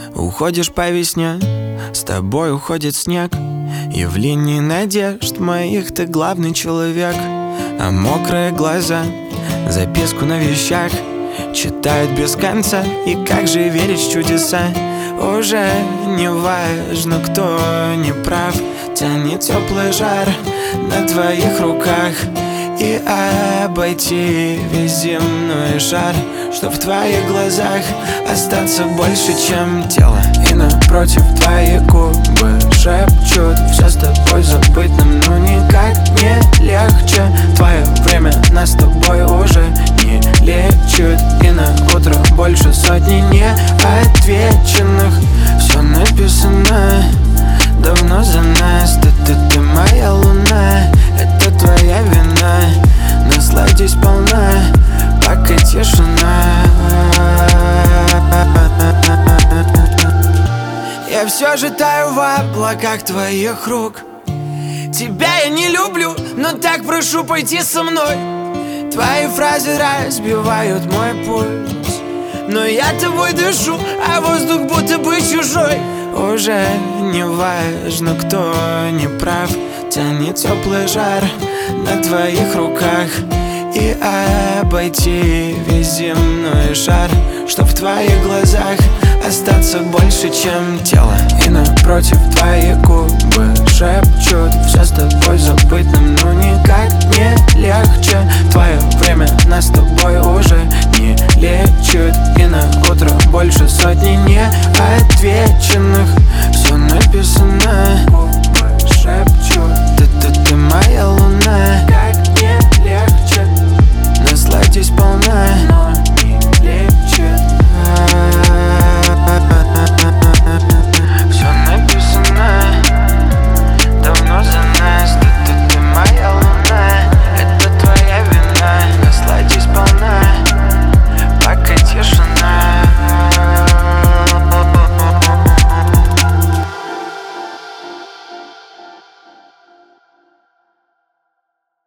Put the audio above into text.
Уходишь по весне, с тобой уходит снег, и в линии надежд моих ты главный человек. А мокрые глаза записку на вещах читают без конца. И как же верить в чудеса? Уже не важно, кто не прав. Тянет теплый жар на твоих руках, и обойти весь земной шар, чтоб в твоих глазах остаться больше, чем тело. И напротив твои губы шепчут: все с тобой забыть нам ну никак не легче. Твое время нас с тобой уже не лечит, и на утро больше сотни неотвеченных. Все написано давно за нас. Ты моя луна, это твоя вина. Насладись полна, пока тишина. Я все же таю в облаках твоих рук. Тебя я не люблю, но так прошу пойти со мной. Твои фразы разбивают мой пульс, но я тобой дышу, а воздух будто бы чужой. Уже не важно, кто не прав. Тянет теплый жар на твоих руках, и обойти весь земной шар, чтоб в твоих глазах остаться больше, чем тело. И напротив твои губы шепчут: все с тобой забыть нам ну никак не легче. Твое время нас с тобой уже не лечит, и на утро больше сотни неотвеченных. Все написано, губы шепчут: ты моя луна,